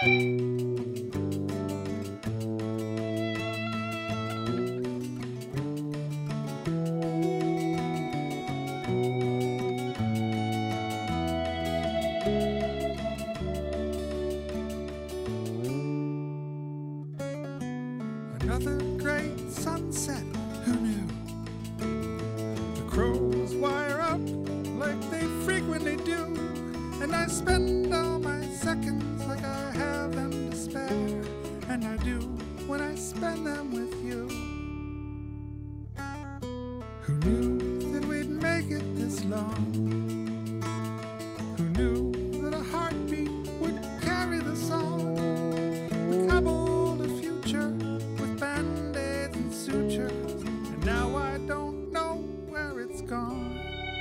Another great sunset, who knew? The crows wire up like they frequently do, and I spend all my seconds like I have them to spare, and I do when I spend them with you. Who knew that we'd make it this long? Who knew that a heartbeat would carry the song? We cobbled a future with band-aids and sutures, and now I don't know where it's gone.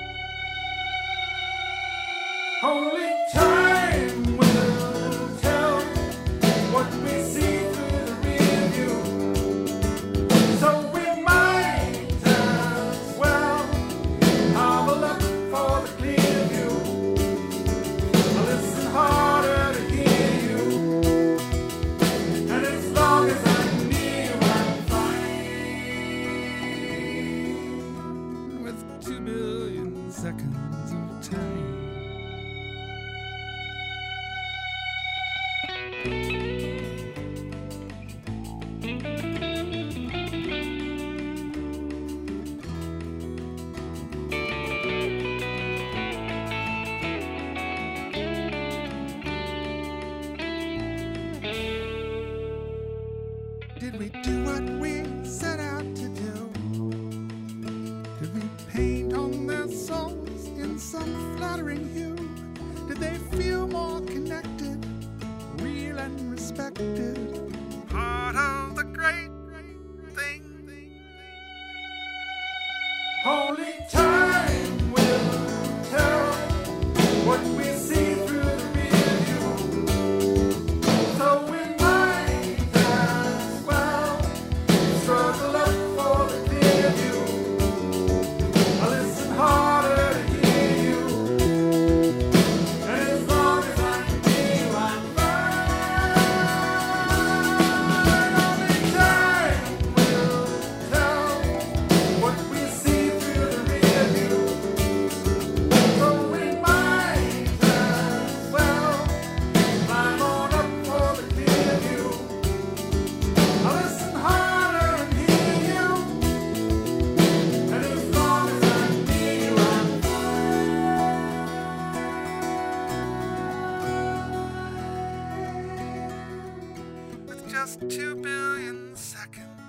Only time will tell what we see through the rear view, so we might as well have a look for the clear view. I listen harder to hear you, and as long as I'm near you, I'm fine. With 2 billion seconds of time. Did we do what we set out to do? Did we paint on their souls in some flattering hue? Did they feel more connected, real and respected, part of the great thing? Only time will tell what we see through the rear view, so we might as well struggle up for the clear view. I listen harder to hear you, and as long as I'm near you, I'm fine. Only time will tell what we see through the rear view, so we might as well climb on up for the clear view. I listen harder and hear you, and as long as I'm near you, I'm fine. With just 2 billion seconds